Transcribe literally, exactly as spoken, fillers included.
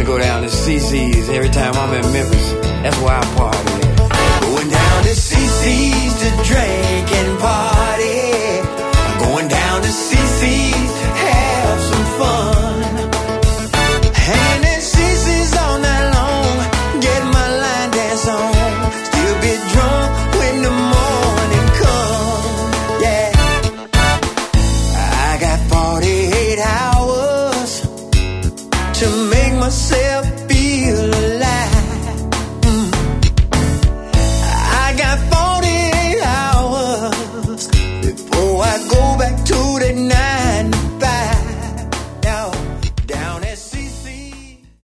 to go down to C C's every time I'm in Memphis. That's where I party at. Going down to C C's to drink and party. Going down to C C's to have some fun. Hanging at C C's all night long, get my line dance on. Still be drunk when the morning comes. Yeah, I got forty-eight hours to make myself